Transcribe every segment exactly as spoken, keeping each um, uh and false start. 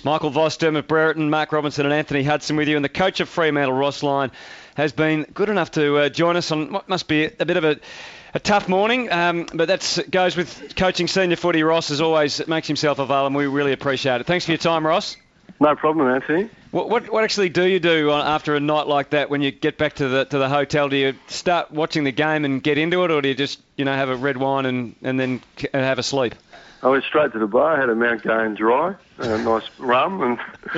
Michael Voss, Dermot Brereton, Mark Robinson and Anthony Hudson with you. And the coach of Fremantle, Ross Lyon, has been good enough to uh, join us on what must be a bit of a, a tough morning. Um, but that goes with coaching senior footy. Ross, as always, makes himself available, and we really appreciate it. Thanks for your time, Ross. No problem, Anthony. What, what what actually do you do after a night like that when you get back to the to the hotel? Do you start watching the game and get into it, or do you just you know have a red wine and, and then have a sleep? I went straight to the bar, had a Mount Gane dry, a nice rum, and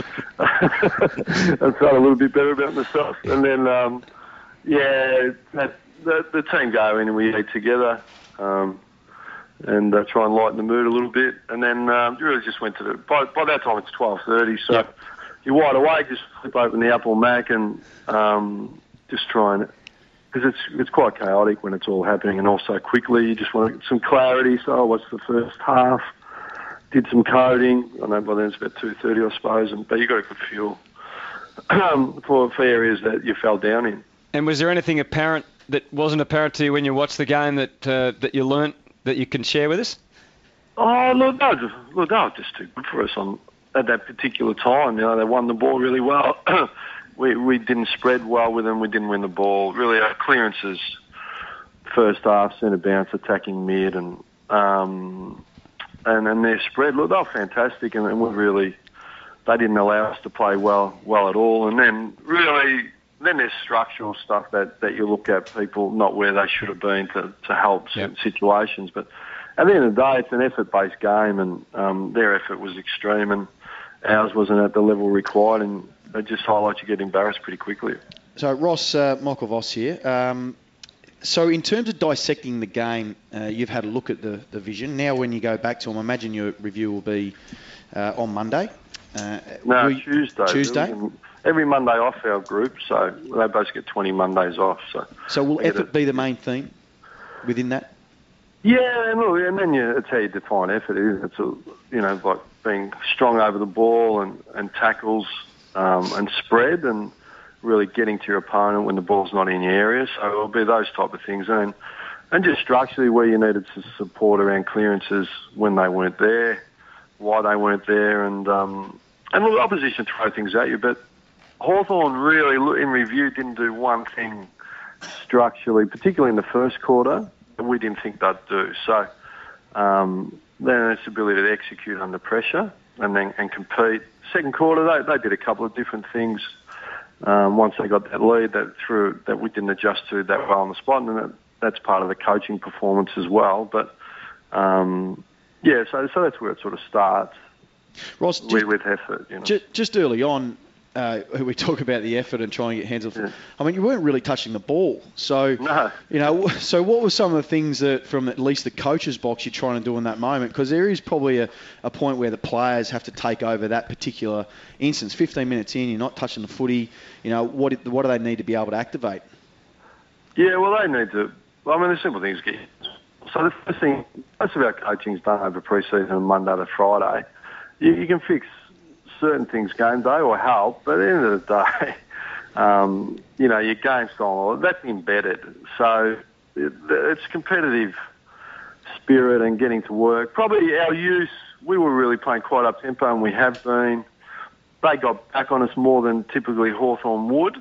I felt a little bit better about myself. And then, um, yeah, that, the, the team go in and we eat together um, and uh, try and lighten the mood a little bit. And then um, really just went to the... By, by that time, it's twelve thirty, so yep. You're wide awake, just flip open the Apple Mac and um, just try and... Because it's it's quite chaotic when it's all happening and also quickly. You just want to get some clarity. So I watched the first half, did some coding. I know by then it's about two thirty, I suppose. And, but you got a good feel um, for, for areas that you fell down in. And was there anything apparent that wasn't apparent to you when you watched the game that uh, that you learnt that you can share with us? Oh, look, no, just, look, they were just too good for us on at that particular time. You know, they won the ball really well. We we didn't spread well with them. We didn't win the ball. Really, our clearances, first half, centre bounce, attacking mid, and um, and and their spread. Look, they were fantastic, and, and we really they didn't allow us to play well well at all. And then really, then there's structural stuff that, that you look at people not where they should have been to to help yep. certain situations. But at the end of the day, it's an effort-based game, and um, their effort was extreme, and ours wasn't at the level required, and it just highlights you get embarrassed pretty quickly. So, Ross, uh, Michael Voss here. Um, so, in terms of dissecting the game, uh, you've had a look at the, the vision. Now, when you go back to them, I imagine your review will be uh, on Monday. Uh, no, we, Tuesday. Tuesday? Every Monday off our group, so they both get twenty Mondays off. So, so will effort be the main theme within that? Yeah, and, look, and then you, it's how you define effort. Isn't it? It's, a, you know, like being strong over the ball and, and tackles, Um, and spread and really getting to your opponent when the ball's not in your area. So it'll be those type of things. And and just structurally where you needed to support around clearances when they weren't there, why they weren't there. And, um, and look, opposition throw things at you. But Hawthorn really, in review, didn't do one thing structurally, particularly in the first quarter, that we didn't think they'd do. So um, then its ability to execute under pressure and then and compete. Second quarter, they, they did a couple of different things. Um, once they got that lead, that through that we didn't adjust to that well on the spot, and that, that's part of the coaching performance as well. But um, yeah, so so that's where it sort of starts. Ross, with, with effort, you know. Just, just early on, uh, we talk about the effort and trying to get hands off. Yeah. I mean, you weren't really touching the ball, so no. you know. So, what were some of the things that, from at least the coach's box, you're trying to do in that moment? Because there is probably a, a point where the players have to take over that particular instance. fifteen minutes in, you're not touching the footy. You know, what what do they need to be able to activate? Yeah, well, they need to. Well, I mean, the simple things get. So the first thing, most of our coaching is done over pre-season on Monday to Friday. You, you can fix certain things game day or help, but at the end of the day, um, you know, your game style, that's embedded. So it, it's competitive spirit and getting to work. Probably our use, we were really playing quite up-tempo, and we have been. They got back on us more than typically Hawthorn would.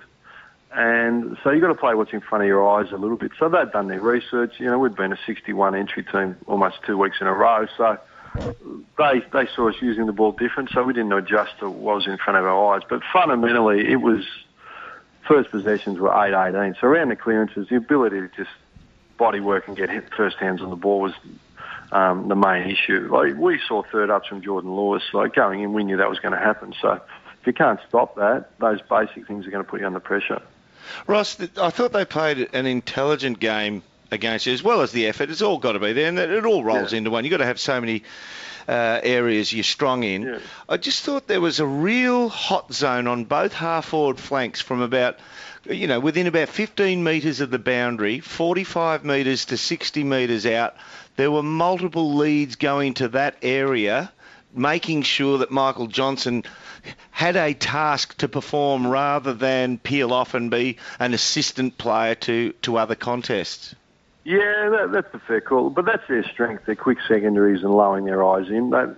And so you've got to play what's in front of your eyes a little bit. So they've done their research. You know, we've been a sixty-one entry team almost two weeks in a row. So they they saw us using the ball different, so we didn't adjust to what was in front of our eyes. But fundamentally, it was first possessions were eight eighteen. So around the clearances, the ability to just body work and get hit first hands on the ball was um, the main issue. Like we saw third ups from Jordan Lewis. Like going in, we knew that was going to happen. So if you can't stop that, those basic things are going to put you under pressure. Ross, I thought they played an intelligent game against you, as well as the effort. It's all got to be there, and it all rolls yeah. into one. You've got to have so many uh, areas you're strong in. Yeah. I just thought there was a real hot zone on both half-forward flanks from about, you know, within about fifteen metres of the boundary, forty-five metres to sixty metres out. There were multiple leads going to that area, making sure that Michael Johnson had a task to perform rather than peel off and be an assistant player to, to other contests. Yeah, that, that's a fair call. But that's their strength, their quick secondaries and lowering their eyes in. That,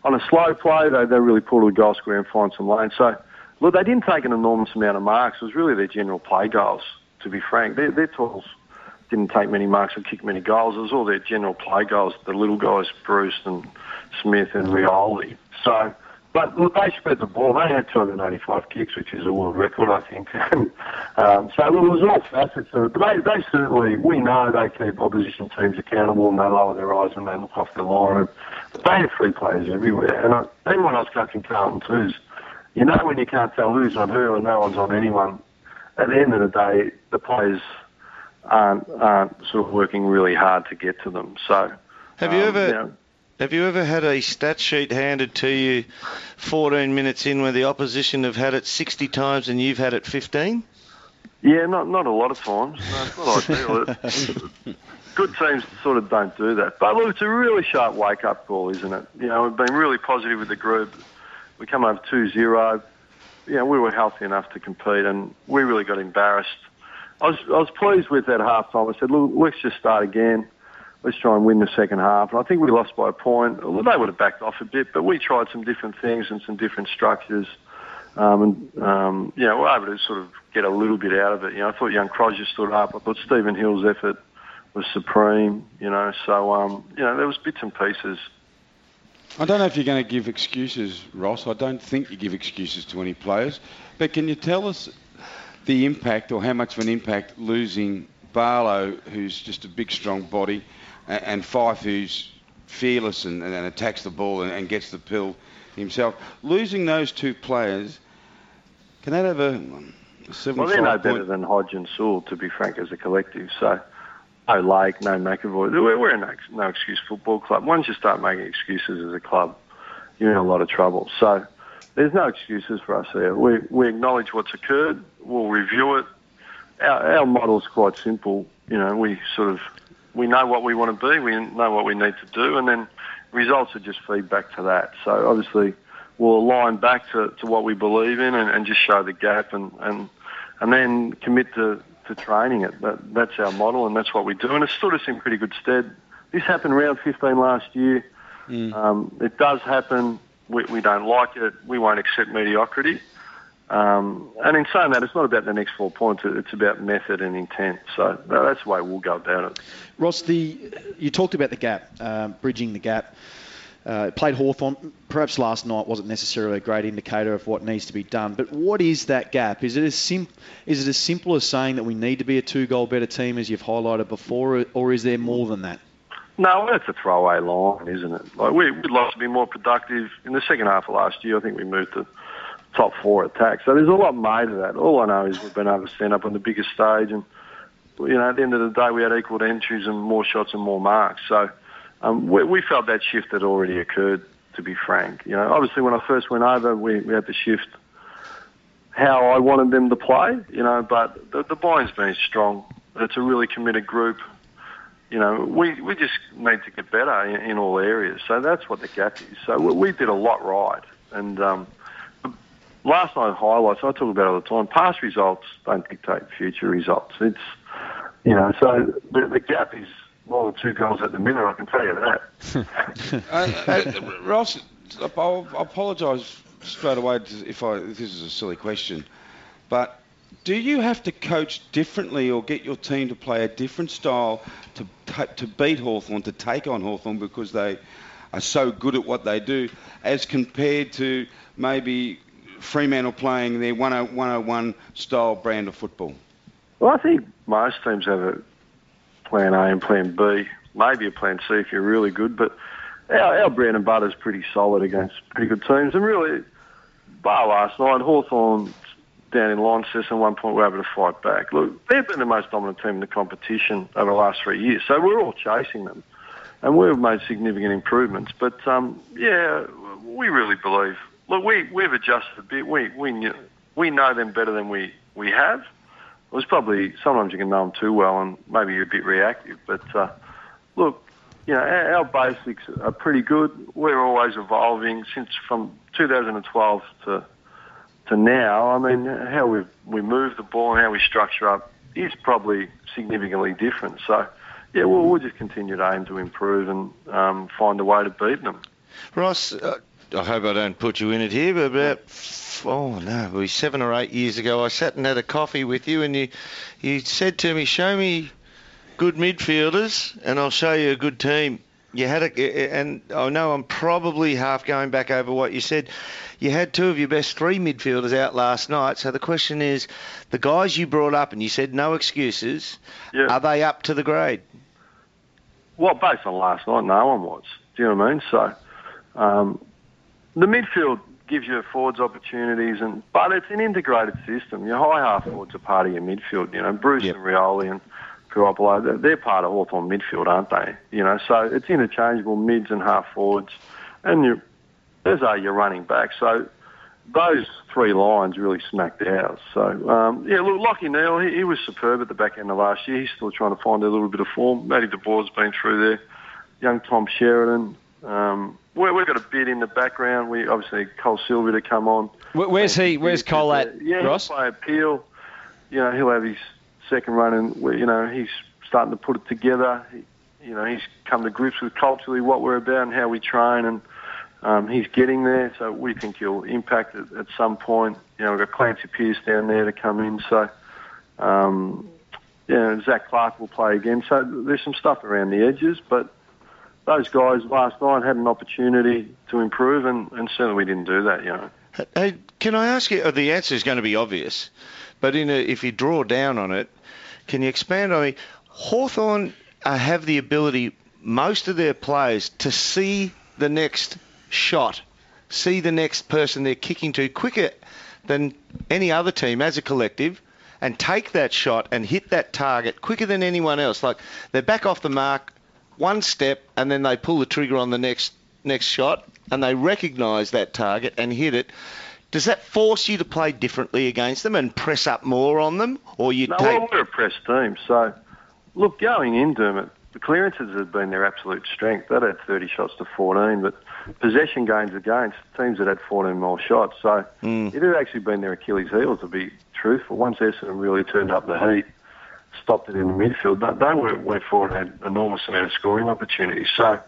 on a slow play, they, they really pull to the goal square and find some lane. So, look, they didn't take an enormous amount of marks. It was really their general play goals, to be frank. Their, their tools didn't take many marks or kick many goals. It was all their general play goals, the little guys, Bruce and Smith and Rioli. So, but look, they spread the ball. They had two hundred eighty-five kicks, which is a world record, I think. um, so look, it was all facets of it. But they, they certainly, we know they keep opposition teams accountable and they lower their eyes when they look off the line. But they had free players everywhere. And I, even when I was coaching Carlton too, you know when you can't tell who's on who and no one's on anyone, at the end of the day, the players aren't, aren't sort of working really hard to get to them. So, have you um, ever you know, have you ever had a stat sheet handed to you fourteen minutes in where the opposition have had it sixty times and you've had it fifteen? Yeah, not not a lot of times. No, it's not ideal. Good teams sort of don't do that. But look, it's a really sharp wake-up call, isn't it? You know, we've been really positive with the group. We come over two zero. You know, we were healthy enough to compete, and we really got embarrassed. I was I was pleased with that half time. I said, look, let's just start again. Let's try and win the second half. And I think we lost by a point. Well, they would have backed off a bit, but we tried some different things and some different structures. Um, and, um, you know, we were able to sort of get a little bit out of it. You know, I thought young Crosby stood up. I thought Stephen Hill's effort was supreme, you know. So, um, you know, there was bits and pieces. I don't know if you're going to give excuses, Ross. I don't think you give excuses to any players. But can you tell us the impact or how much of an impact losing Barlow, who's just a big, strong body, and Fife, who's fearless and, and attacks the ball and, and gets the pill himself. Losing those two players, can that have a seventy-five Well, they're no point... better than Hodge and Sewell, to be frank, as a collective. So, no Lake, no McAvoy. We're, we're a no, no excuse football club. Once you start making excuses as a club, you're in a lot of trouble. So, there's no excuses for us there. We, we acknowledge what's occurred. We'll review it. Our, our model's quite simple. You know, we sort of... We know what we want to be, we know what we need to do, and then results are just feedback to that. So obviously we'll align back to, to what we believe in and, and just show the gap and, and, and then commit to, to training it. That, that's our model and that's what we do. And it's stood us in pretty good stead. This happened round fifteen last year. Mm. Um, it does happen. We, we don't like it. We won't accept mediocrity. Um, and in saying that, it's not about the next four points. It's about method and intent. So that's the way we'll go about it. Ross, the you talked about the gap, uh, bridging the gap. Uh, played Hawthorn. Perhaps last night wasn't necessarily a great indicator of what needs to be done. But what is that gap? Is it as sim- Is it as simple as saying that we need to be a two-goal better team, as you've highlighted before, or is there more than that? No, that's a throwaway line, isn't it? Like we, we'd like to be more productive. In the second half of last year, I think we moved to top four attack. So there's a lot made of that. All I know is we've been able to stand up on the biggest stage and, you know, at the end of the day, we had equal entries and more shots and more marks. So um, we, we felt that shift had already occurred, to be frank. You know, obviously when I first went over, we, we had to shift how I wanted them to play, you know, but the, the buy-in's been strong. It's a really committed group. You know, we, we just need to get better in, in all areas. So that's what the gap is. So we, we did a lot right. And, um, last night highlights, I talk about it all the time, past results don't dictate future results. It's, you know, so the, the gap is more than two goals at the minute, I can tell you that. uh, uh, Ross, I'll, I'll apologise straight away if, I, if this is a silly question, but do you have to coach differently or get your team to play a different style to, to beat Hawthorn, to take on Hawthorn because they are so good at what they do, as compared to maybe Fremantle playing their one oh one style brand of football? Well, I think most teams have a plan A and plan B, maybe a plan C if you're really good, but our, our bread and butter is pretty solid against pretty good teams. And really, bar last night, Hawthorn down in Launceston at one point were able to fight back. Look, they've been the most dominant team in the competition over the last three years, so we're all chasing them. And we've made significant improvements. But, um, yeah, we really believe... Look, we, we've adjusted a bit. We we knew, we know them better than we, we have. It was probably, sometimes you can know them too well and maybe you're a bit reactive. But, uh, look, you know, our, our basics are pretty good. We're always evolving since from two thousand twelve to to now. I mean, how we we move the ball and how we structure up is probably significantly different. So, yeah, we'll, we'll just continue to aim to improve and um, find a way to beat them. Ross, uh, I hope I don't put you in it here, but about, oh no, it was seven or eight years ago, I sat and had a coffee with you, and you, you said to me, show me good midfielders, and I'll show you a good team. You had a, and I know I'm probably half going back over what you said. You had two of your best three midfielders out last night. So the question is, the guys you brought up, and you said no excuses, Yeah. are they up to the grade? Well, based on last night, no one was. Do you know what I mean? So um, the midfield gives you forwards opportunities, and but it's an integrated system. Your high half forwards are part of your midfield. You know, Bruce Yep. and Rioli and Garoppolo, they're, they're part of Hawthorn midfield, aren't they? You know, so it's interchangeable mids and half forwards, and you, as are your running back. So those three lines really smacked ours. So um, yeah, look, Lachie Neale, he, he was superb at the back end of last year. He's still trying to find a little bit of form. Matty De Boer's been through there. Young Tom Sheridan. Um, we, we've got a bit in the background. We obviously Cole Silver to come on. Where, where's he? Where's Cole at, Yeah, Ross? he'll play appeal. You know, he'll have his second run, and you know he's starting to put it together. He, you know, he's come to grips with culturally what we're about and how we train, and um, he's getting there. So we think he'll impact it at some point. You know, we've got Clancy Pearce down there to come in. So, um, yeah, Zach Clark will play again. So there's some stuff around the edges, but those guys last night had an opportunity to improve, and, and certainly we didn't do that, you know. Hey, can I ask you, the answer is going to be obvious, but in a, if you draw down on it, can you expand on it? Hawthorn uh, have the ability, most of their players, to see the next shot, see the next person they're kicking to quicker than any other team as a collective, and take that shot and hit that target quicker than anyone else. Like, they're back off the mark, one step, and then they pull the trigger on the next next shot, and they recognise that target and hit it. Does that force you to play differently against them and press up more on them, or you No, take? well, we're a press team, so look, going in Dermot, the clearances have been their absolute strength. They'd had thirty shots to fourteen, but possession gains against teams that had fourteen more shots. So Mm. it had actually been their Achilles heel, to be truthful. Once Essendon really turned up the heat, stopped it in the midfield, they, they went, went forward and had enormous amount of scoring opportunities. So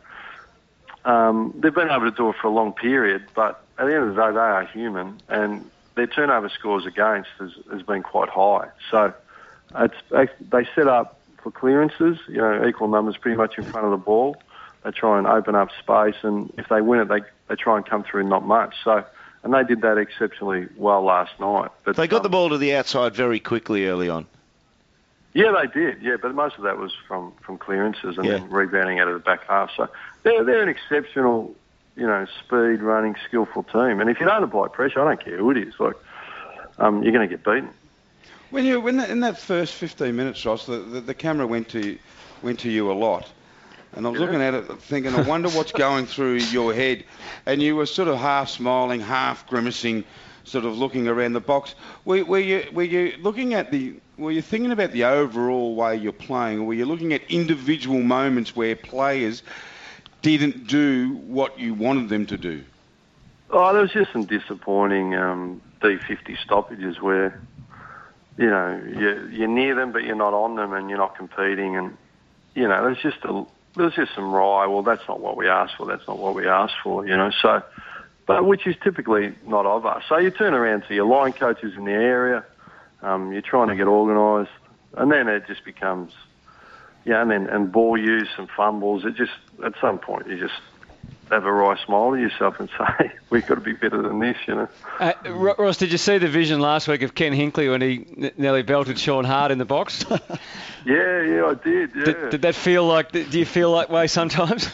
um, they've been able to do it for a long period, but at the end of the day, they are human, and their turnover scores against has, has been quite high. So it's, they set up for clearances, you know, equal numbers pretty much in front of the ball. They try and open up space, and if they win it, they, they try and come through not much. So, and they did that exceptionally well last night. But They got um, the ball to the outside very quickly early on. Yeah, they did. Yeah, but most of that was from, from clearances and Yeah. then rebounding out of the back half. So they're they're an exceptional, you know, speed running, skillful team. And if you don't apply pressure, I don't care who it is. Like, um, you're going to get beaten. When you when that, in that first fifteen minutes, Ross, the, the, the camera went to went to you a lot, and I was Yeah. looking at it thinking, I wonder what's going through your head, and you were sort of half smiling, half grimacing, sort of looking around the box. Were, were you were you looking at the were you thinking about the overall way you're playing, or were you looking at individual moments where players didn't do what you wanted them to do? Oh, there was just some disappointing um, D fifty stoppages where, you know, you're, you're near them but you're not on them and you're not competing, and you know, there's just a there's just some rye. Well, that's not what we asked for. That's not what we asked for. You know, so, but which is typically not of us. So you turn around to your line coaches in the area. Um, you're trying to get organised, and then it just becomes, yeah, and then and ball use, some fumbles. It just at some point you just have a wry smile to yourself and say, we've got to be better than this, you know. Uh, Ross, did you see the vision last week of Ken Hinkley when he n- nearly belted Sean Hart in the box? Yeah, yeah, I did. Yeah. Did, did that feel like? Do you feel that way sometimes?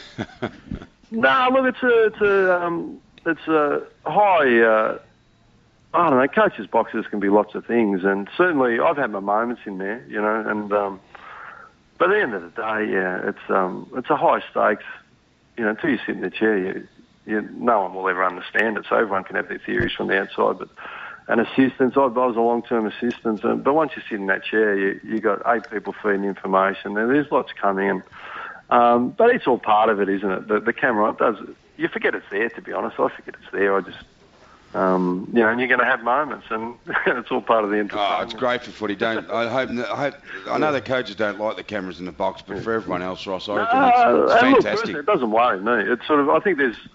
No, look, it's a, it's a, um, it's a high. Uh, I don't know. Coaches' boxes can be lots of things, and certainly I've had my moments in there, you know. And um, but at the end of the day, yeah, it's um, it's a high stakes. You know, until you sit in the chair, you, you, no one will ever understand it. So everyone can have their theories from the outside, but an assistant, I, I was a long-term assistant, and, but once you sit in that chair, you you got eight people feeding information, and there's lots coming in. Um, but it's all part of it, isn't it? The, the camera it does. You forget it's there. To be honest, I forget it's there. I just, um, you know, and you're going to have moments, and it's all part of the entertainment. Oh, it's great for footy. Don't I hope? I hope. I know the coaches don't like the cameras in the box, but for everyone else, Ross, I reckon Uh, it's, it's and look, fantastic. personally, it doesn't worry me. It's sort of. I think there's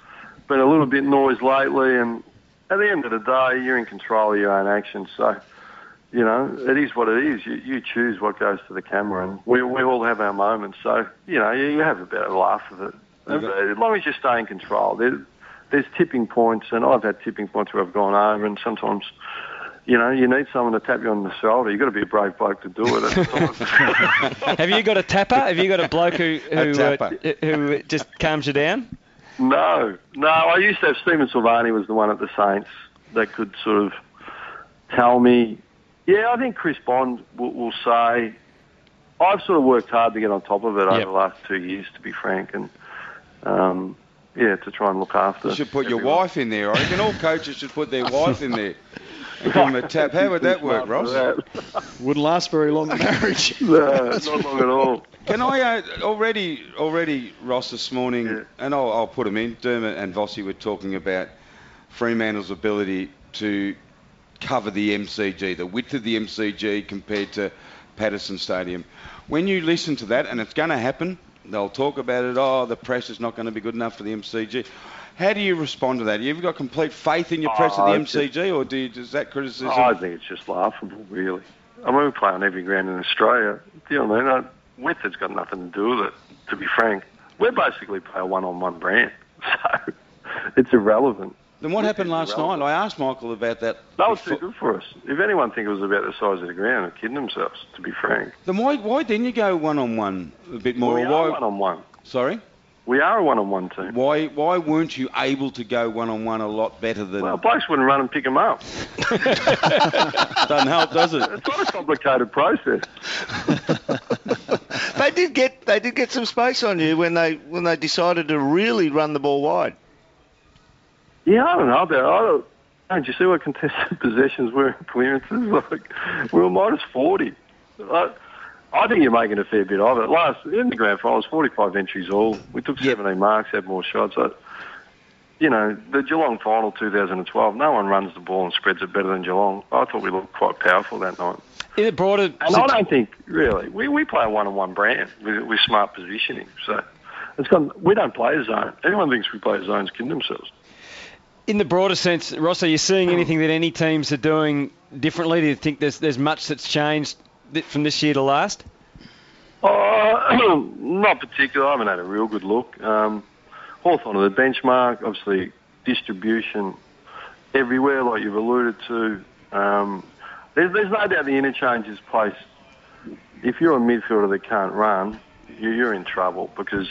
been a little bit noise lately, and at the end of the day, you're in control of your own actions. So, you know, it is what it is. You, you choose what goes to the camera, and we, we all have our moments. So, you know, you, you have a bit of a laugh of it. As long as you stay in control. There, there's tipping points, and I've had tipping points where I've gone over, and sometimes, you know, you need someone to tap you on the shoulder. You've got to be a brave bloke to do it. Have you got a tapper? Have you got a bloke who who, uh, who just calms you down? No, no. I used to have Stephen Silvani was the one at the Saints that could sort of tell me. Yeah, I think Chris Bond will, will say, I've sort of worked hard to get on top of it over Yep. the last two years, to be frank, and um, yeah, to try and look after. You should put your everyone. wife in there. I reckon all coaches should put their wife in there and give them a tap. How would that work, Ross? Wouldn't last very long, the marriage. No, not long at all. Can I uh, already, already, Ross, this morning, Yeah. and I'll, I'll put them in. Dermot and Vossi were talking about Fremantle's ability to cover the M C G, the width of the M C G compared to Patterson Stadium. When you listen to that, and it's going to happen, they'll talk about it. Oh, the press is not going to be good enough for the M C G. How do you respond to that? Have you got complete faith in your press Oh, at the it's M C G, or do you, does that criticism? Oh, I think it's just laughable, really. I mean, we play on every ground in Australia. Do you know what I mean? Width has got nothing to do with it, to be frank. We're basically play a one-on-one brand, so it's irrelevant. Then what Width happened is last irrelevant. night? I asked Michael about that. That was before- too good for us. If anyone think it was about the size of the ground, they're kidding themselves, to be frank. Then why, why didn't you go one-on-one a bit more? we why, are one-on-one. Sorry? We are a one-on-one team. Why why weren't you able to go one-on-one a lot better than... Well, blokes wouldn't run and pick them up. Doesn't help, does it? It's not a complicated process. They did get they did get some space on you when they when they decided to really run the ball wide. Yeah, I don't know about it. I don't, don't you see what contested possessions were in clearances? Like, we were minus forty. I, I think you're making a fair bit of it. Last, in the grand finals, forty-five entries all. We took seventeen marks, had more shots. I, you know, the Geelong final two thousand twelve, no one runs the ball and spreads it better than Geelong. I thought we looked quite powerful that night. In the broader, And I don't think, really, we, we play a one-on-one brand with, with smart positioning. So it's got, we don't play a zone. Anyone thinks we play a zone's kidding themselves. in the broader sense, Ross, are you seeing anything that any teams are doing differently? Do you think there's there's much that's changed th- from this year to last? Uh, not particular. I haven't had a real good look. Um, Hawthorn are the benchmark. Obviously, distribution everywhere, like you've alluded to. Um, there's, there's no doubt the interchange is placed. If you're a midfielder that can't run, you, you're in trouble because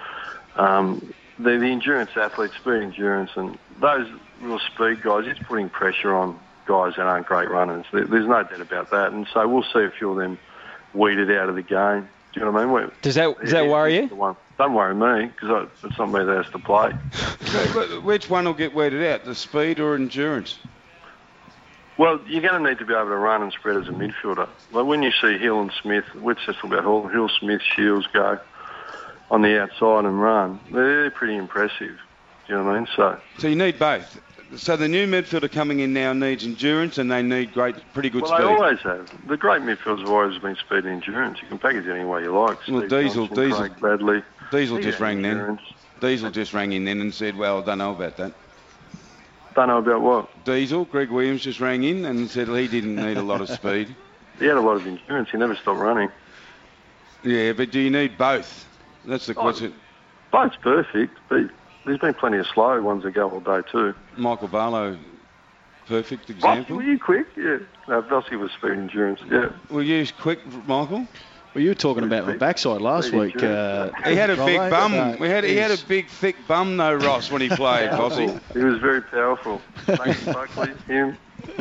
um, the, the endurance athletes, speed endurance, and those real speed guys, it's putting pressure on guys that aren't great runners. There, there's no doubt about that. And so we'll see a few of them weeded out of the game. Do you know what I mean? We're, Does that does that worry you? the one. Don't worry me, because it's not me that has to play. Which one will get weeded out, the speed or endurance? Well, you're going to need to be able to run and spread as a midfielder. Like when you see Hill and Smith, let's just talk about Hill, Hill, Smith, Shields go on the outside and run. They're pretty impressive. Do you know what I mean? So, So you need both. So the new midfielder coming in now needs endurance and they need great, pretty good well, speed. they always have. The great midfielders have always been speed and endurance. You can package it any way you like. Well, Steve Diesel- Johnson, Diesel- Craig Bradley. Diesel He just had rang then. endurance. Diesel just rang in then and said, well, I don't know about that. Don't know about what. Diesel, Greg Williams just rang in and said he didn't need a lot of speed. He had a lot of endurance. He never stopped running. Yeah, but do you need both? That's the Oh, question. Both's perfect, but there's been plenty of slow ones that go all day too. Michael Barlow, perfect Vossi, example. were you quick? Yeah. No, Vossi was speed endurance. Yeah. Were you quick, Michael? Well, you were talking about my backside last Pretty week. sure. Uh, He had a big Rollo, bum. but, uh, we had he had a he's- big thick bum though, Ross, when he played, Vossi. He was very powerful. Thanks, Buckley, him.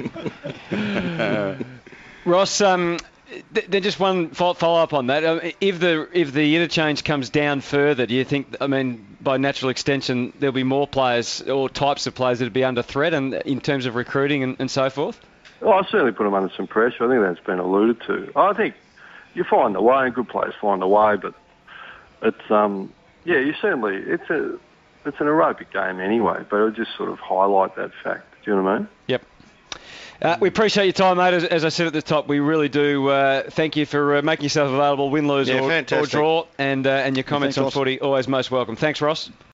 Ross, um, th- then just one fo- follow up on that. Um, if the if the interchange comes down further, do you think? I mean, by natural extension, there'll be more players or types of players that'll be under threat, and in terms of recruiting and, and so forth. Well, I certainly put him under some pressure. I think that's been alluded to. I think you find a way, and good players find a way, but it's um yeah, you certainly it's a it's an aerobic game anyway. But it'll just sort of highlight that fact. Do you know what I mean? Yep. Uh, we appreciate your time, mate. As, as I said at the top, we really do. Uh, thank you for uh, making yourself available, win, lose, Yeah, or, or fantastic. draw, and uh, and your comments thanks, on Ross. footy always most welcome. Thanks, Ross.